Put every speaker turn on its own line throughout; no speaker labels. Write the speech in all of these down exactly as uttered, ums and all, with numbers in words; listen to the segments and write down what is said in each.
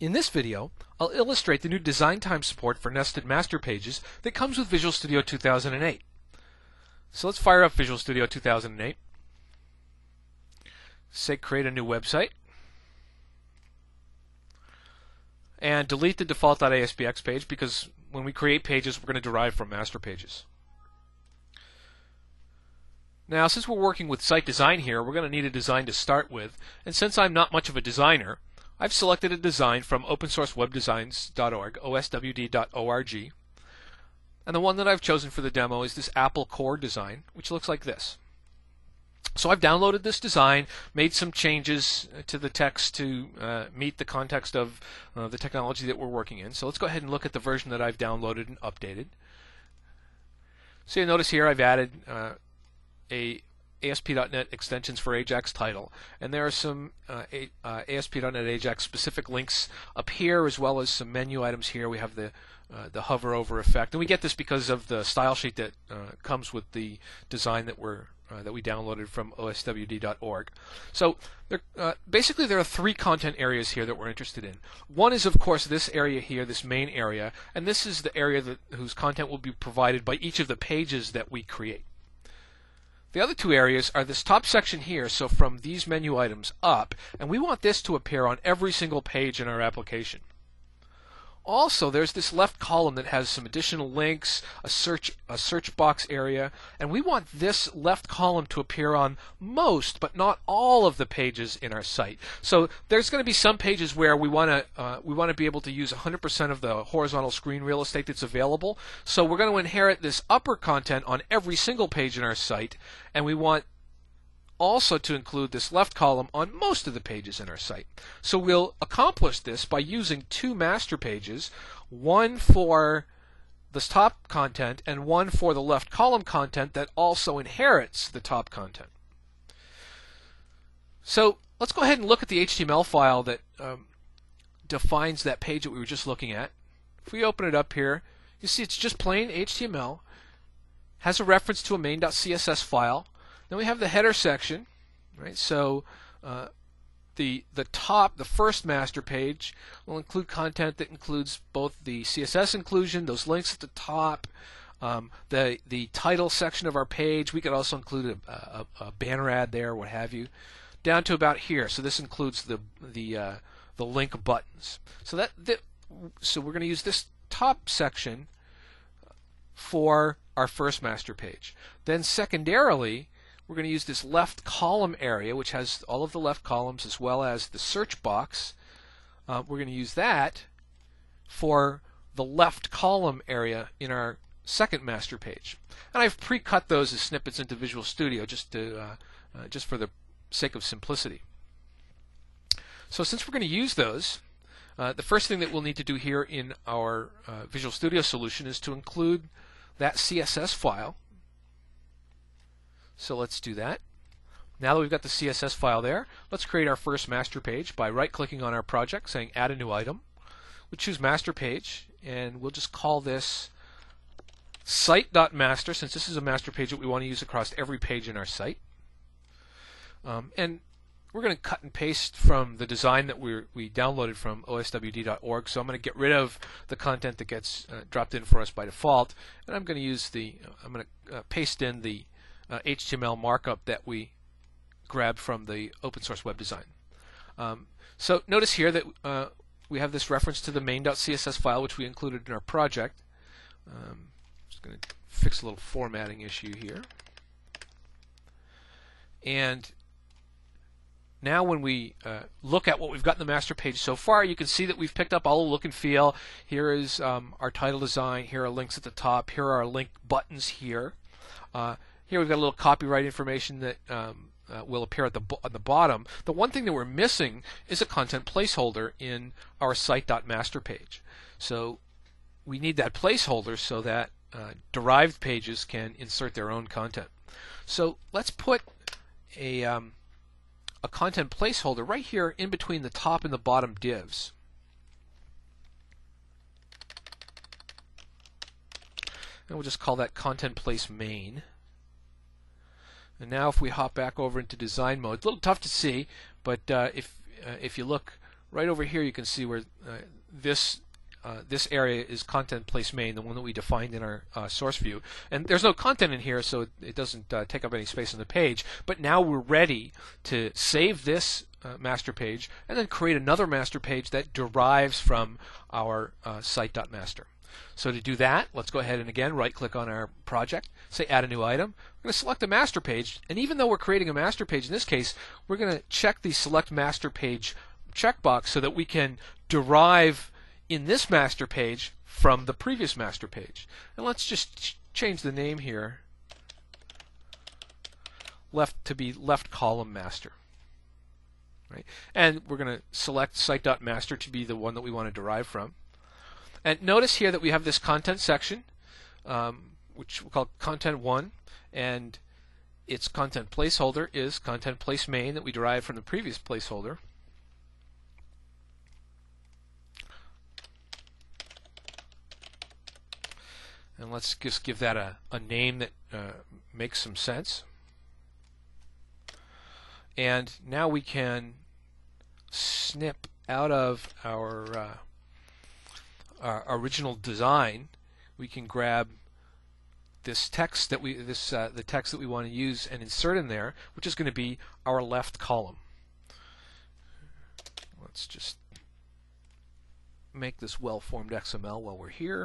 In this video, I'll illustrate the new design time support for nested master pages that comes with Visual Studio two thousand eight. So let's fire up Visual Studio two thousand eight. Say create a new website. And delete the default.aspx page because when we create pages, we're going to derive from master pages. Now, since we're working with site design here, we're going to need a design to start with. And since I'm not much of a designer, I've selected a design from open source web designs dot org, O S W D dot org. And the one that I've chosen for the demo is this Apple Core design, which looks like this. So I've downloaded this design, made some changes to the text to uh, meet the context of uh, the technology that we're working in. So let's go ahead and look at the version that I've downloaded and updated. So you notice here I've added uh, a A S P dot net extensions for Ajax title, and there are some uh, a, uh, A S P dot net Ajax specific links up here, as well as some menu items here. We have the uh, the hover over effect, and we get this because of the style sheet that uh, comes with the design that we're uh, that we downloaded from O S W D dot org. So there, uh, basically there are three content areas here that we're interested in. One is, of course, this area here, this main area, and this is the area that, whose content will be provided by each of the pages that we create. The other two areas are this top section here, so from these menu items up, and we want this to appear on every single page in our application. Also, there's this left column that has some additional links, a search a search box area, and we want this left column to appear on most, but not all of the pages in our site. So there's going to be some pages where we want to uh, we want to be able to use one hundred percent of the horizontal screen real estate that's available. So we're going to inherit this upper content on every single page in our site, and we want also to include this left column on most of the pages in our site. So we'll accomplish this by using two master pages, one for this top content and one for the left column content that also inherits the top content. So let's go ahead and look at the H T M L file that um, defines that page that we were just looking at. If we open it up here, you see it's just plain H T M L, has a reference to a main dot C S S file. Then we have the header section, right? So uh, the the top, the first master page will include content that includes both the C S S inclusion, those links at the top, um, the the title section of our page. We could also include a, a, a banner ad there, what have you, down to about here. So this includes the the uh, the link buttons. So that, that so we're going to use this top section for our first master page. Then secondarily, we're going to use this left column area, which has all of the left columns as well as the search box. Uh, we're going to use that for the left column area in our second master page. And I've pre-cut those as snippets into Visual Studio just to uh, uh, just for the sake of simplicity. So since we're going to use those, uh, the first thing that we'll need to do here in our uh, Visual Studio solution is to include that C S S file. So let's do that. Now that we've got the C S S file there, let's create our first master page by right-clicking on our project, saying Add a New Item. We'll choose Master Page, and we'll just call this site.master, since this is a master page that we want to use across every page in our site. Um, and we're going to cut and paste from the design that we we downloaded from O S W D dot org. So I'm going to get rid of the content that gets uh, dropped in for us by default, and I'm going to use the I'm going to uh, paste in the Uh, H T M L markup that we grabbed from the open source web design. Um, so notice here that uh, we have this reference to the main dot C S S file, which we included in our project. Um, just going to fix a little formatting issue here. And now when we uh, look at what we've got in the master page so far, you can see that we've picked up all the look and feel. Here is um, our title design. Here are links at the top. Here are our link buttons here. Uh, Here we've got a little copyright information that um, uh, will appear at the at the bottom. The one thing that we're missing is a content placeholder in our site.master page. So we need that placeholder so that uh, derived pages can insert their own content. So let's put a um, a content placeholder right here in between the top and the bottom divs. And we'll just call that content place main. And now if we hop back over into design mode, it's a little tough to see, but uh, if uh, if you look right over here you can see where uh, this Uh, this area is content place main, the one that we defined in our uh, source view. And there's no content in here, so it, it doesn't uh, take up any space on the page. But now we're ready to save this uh, master page and then create another master page that derives from our uh, site.master. So to do that, let's go ahead and again right-click on our project, say Add a New Item. We're going to select a master page, and even though we're creating a master page in this case, we're going to check the Select Master Page checkbox so that we can derive in this master page from the previous master page. And let's just ch change the name here, left to be left column master. Right? And we're going to select site.master to be the one that we want to derive from. And notice here that we have this content section, um, which we'll call content one, and its content placeholder is content place main that we derived from the previous placeholder. And let's just give that a, a name that uh, makes some sense. And now we can snip out of our, uh, our original design. We can grab this text that we this uh, the text that we want to use and insert in there, which is going to be our left column. Let's just make this well-formed X M L while we're here.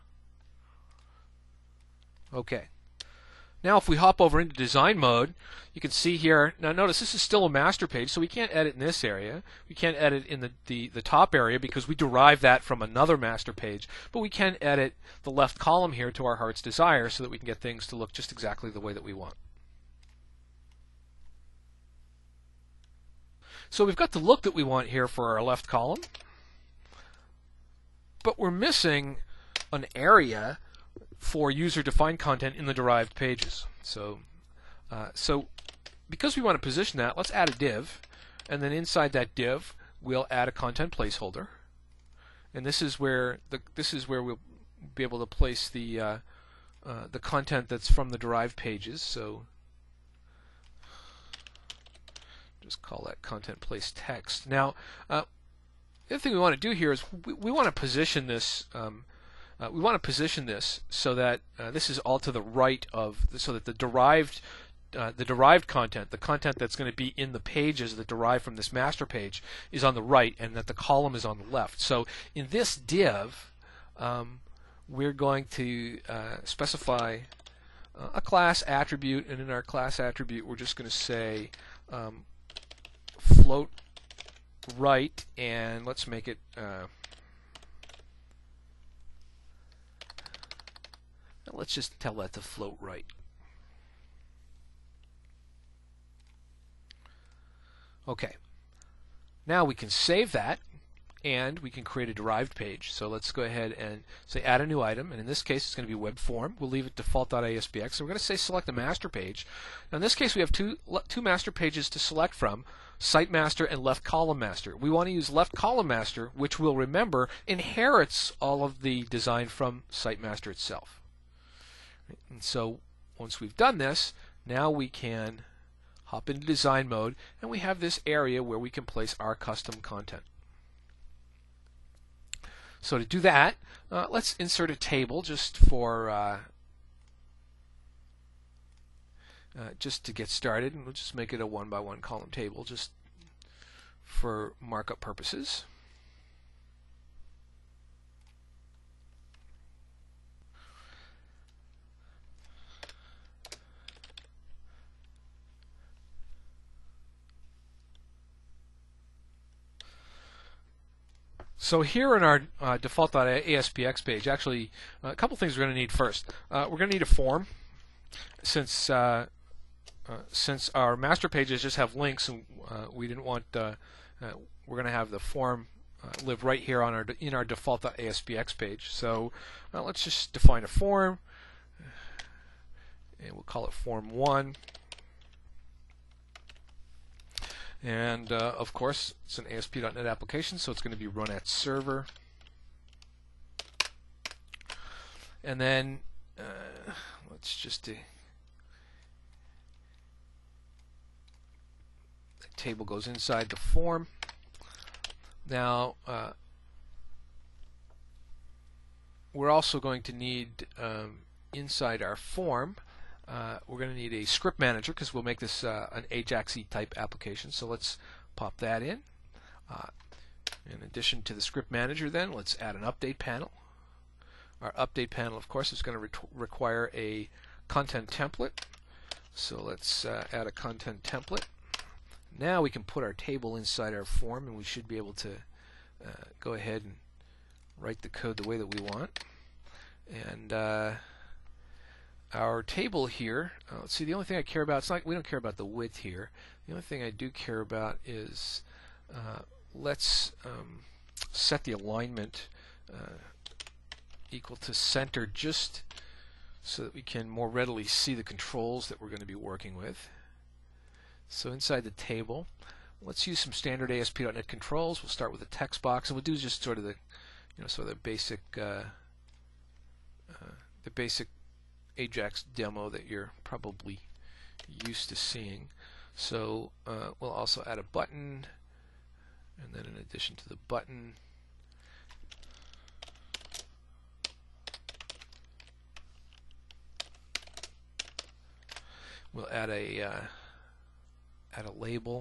Okay. Now if we hop over into design mode, you can see here, now notice this is still a master page, so we can't edit in this area. We can't edit in the, the, the top area because we derived that from another master page, but we can edit the left column here to our heart's desire so that we can get things to look just exactly the way that we want. So we've got the look that we want here for our left column, but we're missing an area for user-defined content in the derived pages. So, uh, so because we want to position that, let's add a div, and then inside that div, we'll add a content placeholder. And this is where the this is where we'll be able to place the uh, uh, the content that's from the derived pages. So, just call that content place text. Now, uh, the other thing we want to do here is we, we want to position this. Um, Uh, we want to position this so that uh, this is all to the right of, so that the derived, uh, the derived content, the content that's going to be in the pages that derive from this master page, is on the right, and that the column is on the left. So in this div, um, we're going to uh, specify uh, a class attribute, and in our class attribute, we're just going to say um, float right, and let's make it. Uh, Let's just tell that to float right. Okay. Now we can save that, and we can create a derived page. So let's go ahead and say add a new item, and in this case it's going to be web form. We'll leave it default.aspx. So we're going to say select a master page. Now in this case we have two two master pages to select from: site master and left column master. We want to use left column master, which we'll remember inherits all of the design from site master itself. And so once we've done this, now we can hop into design mode, and we have this area where we can place our custom content. So to do that, uh, let's insert a table just for uh, uh, just to get started, and we'll just make it a one by one column table just for markup purposes. So here in our uh, default.aspx page, actually, uh, a couple things we're going to need first. Uh, we're going to need a form, since uh, uh, since our master pages just have links, and uh, we didn't want. Uh, uh, we're going to have the form uh, live right here on our in our default.aspx page. So uh, let's just define a form, and we'll call it form one. And uh, of course, it's an A S P dot net application, so it's going to be run at server. And then uh, let's just uh, the table goes inside the form. Now, uh, we're also going to need um, inside our form, uh, we're going to need a script manager because we'll make this uh, an Ajax-y type application. So let's pop that in. Uh, in addition to the script manager, then let's add an update panel. Our update panel, of course, is going to re require a content template. So let's uh, add a content template. Now we can put our table inside our form, and we should be able to uh, go ahead and write the code the way that we want. And uh, our table here, uh, let's see, the only thing I care about, it's not, we don't care about the width here. The only thing I do care about is uh, let's um, set the alignment uh, equal to center, just so that we can more readily see the controls that we're going to be working with. So inside the table, let's use some standard A S P dot net controls. We'll start with a text box, and we'll do just sort of the, you know, sort of the basic, uh, uh, the basic Ajax demo that you're probably used to seeing. So uh, we'll also add a button, and then in addition to the button, we'll add a uh, add a label.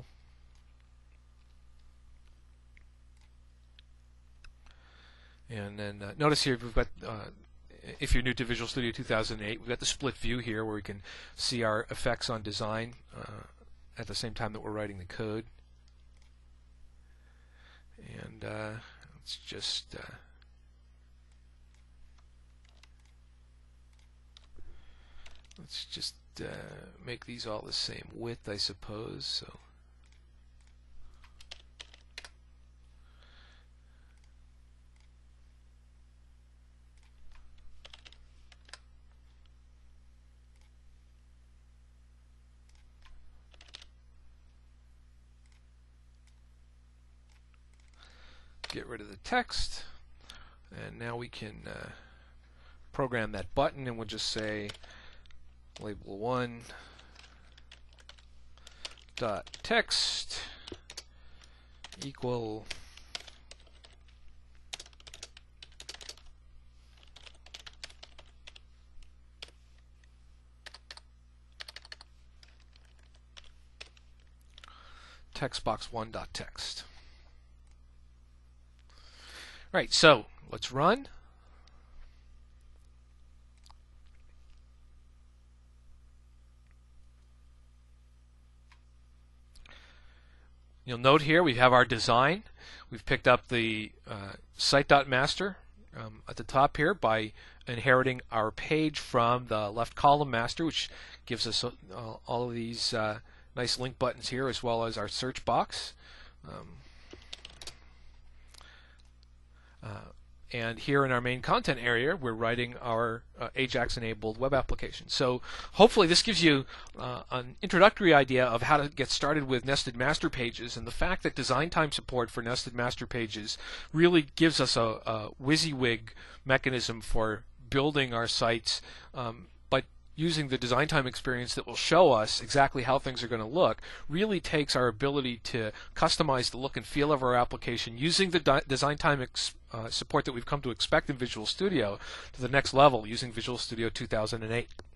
And then uh, notice here we've got, uh, if you're new to Visual Studio two thousand eight, we've got the split view here where we can see our effects on design uh, at the same time that we're writing the code. And uh, let's just uh, let's just uh, make these all the same width, I suppose. So. Get rid of the text, and now we can uh, program that button, and we'll just say label one dot text equal text box one dot text. Right, so let's run. You'll note here we have our design. We've picked up the uh, site.master um, at the top here by inheriting our page from the left column master, which gives us uh, all of these uh, nice link buttons here, as well as our search box. Um, Uh, and here in our main content area, we're writing our uh, Ajax-enabled web application. So hopefully this gives you uh, an introductory idea of how to get started with nested master pages, and the fact that design time support for nested master pages really gives us a, a WYSIWYG mechanism for building our sites, um, but using the design time experience that will show us exactly how things are going to look really takes our ability to customize the look and feel of our application using the design time ex uh, support that we've come to expect in Visual Studio to the next level using Visual Studio two thousand eight.